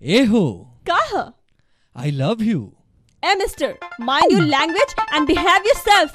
Eho, Kaha. I love you. Hey, mister, mind your language and behave yourself.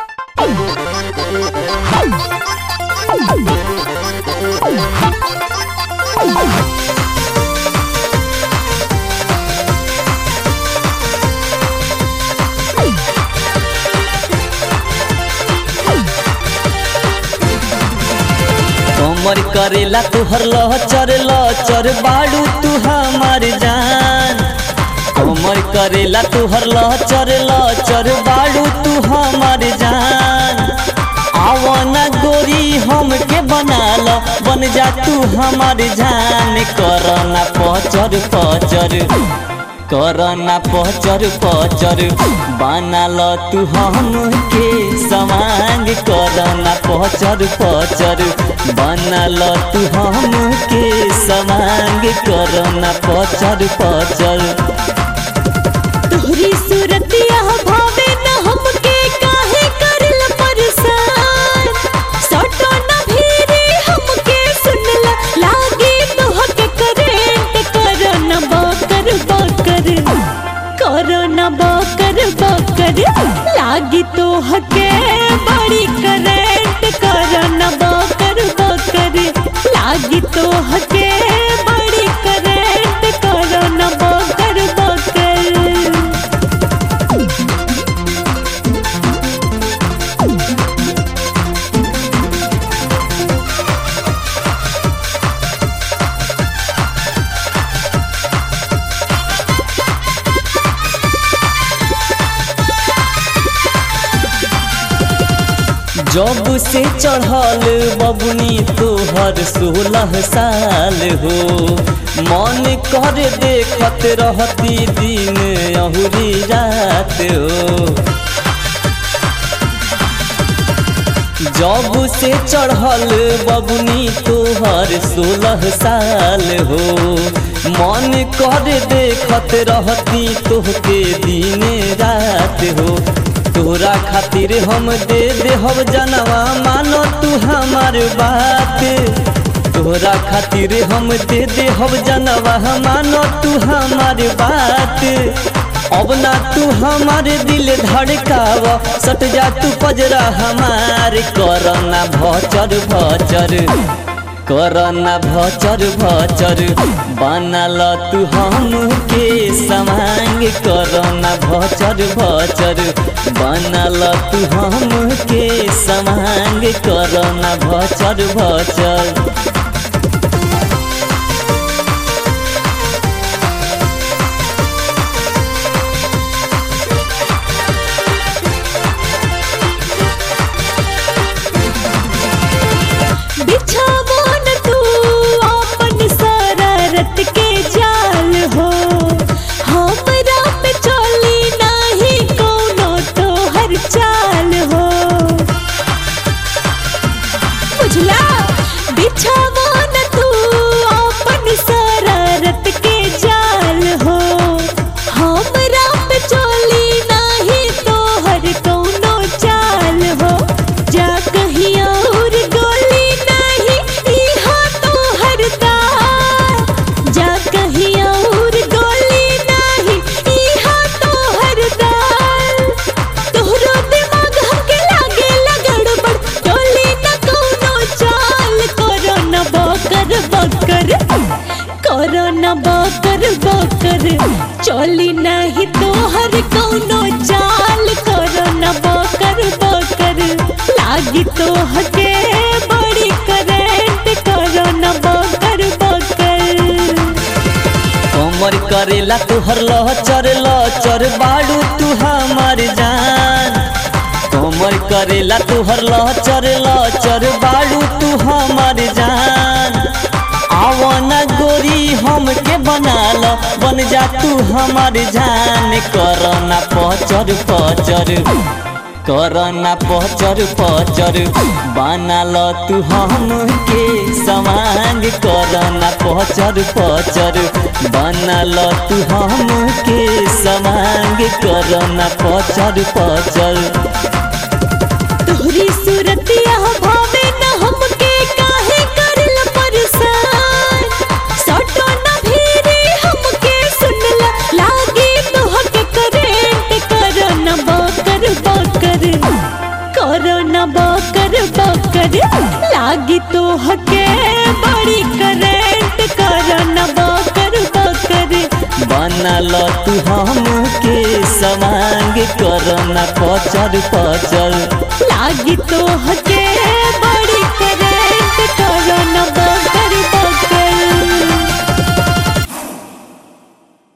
कमर करेला तुहर लचर बाड़ू तू हमार जान। कमर करेला तुहर लचर बाड़ू तू हमार जान। आवना गोरी हमके बनाल बन जा तू हमार जान। करना पचर पचर करना पचर बनाल तू हमके सवांग। करना पचर बनाल तू हमके सवांग। करना पचर तोहरी सूरतिया भावे न हमके काहे करल परेशान। सटो न भीरी हमके सुनला लागी तोहके करेंट। करना बकर करना बकर लागी तोहके बड़ी करेंट। करना बकर लागी तोहके बड़ी करेंट। करना बकर जब से चढ़ल बबुनी तोहर 16 साल हो। मन कर देखत रहती दिन अहुरी रात हो। जब से चढ़ल बबुनी तोहर 16 साल हो। मन कर देखत रहती तोहके दिन रात हो। तोरा खातिर हम दे देहब जनवा मानो तू हमार बात। तोरा खातिर हम दे देहब जनवा मानो तू हमार बात। अब ना तू हमारे दिल धड़काव सट जा तू पजरा हमार। करना भचर करना भचर बनाल तू हमके सवांग। करना भचर बनाल तू हमके सवांग। करना भचर बिछावन तू अपन शरारत के जाल हो। हमरा पे चली नाही कोनो तोहर चाल हो। बुझला बिछावन तू अपन शरारत के जाल हो। हमरा पे चली नाही तोहर कोनो चाल हो। जा कहीं और गोली नहीं इहा तोहर दाल। जा कहीं और गोली नहीं इहा तोहर दाल। तोहरो दिमाग हमके लागे गड़बड़ चली न कोनो चाल। करना बकर करना बकर चली नहीं तोहर कोनो चाल। करना बकर लागी तोहके बड़ी करेंट। करना बकर कमर करेला तुहर लचर बाड़ू तू हमार जान। कमर करेला तुहर लचर बाड़ू तू हमार जान। आवना गोरी हमके बनाल बन जा तू हमार जान। करना पचर करना पचर बनाल तू हमके सवांग। करना पचर बनाल तू हमके सवांग। करना पचर तोहरी सूरतिया भावे न हमके काहे करल परेशान। सटो न भीरी हमके न बकर बकर लागी तो हके बड़ी करेंट कर न बकर बकर बना लो तू हमके सवांग करना पचर पचर लागी तो हके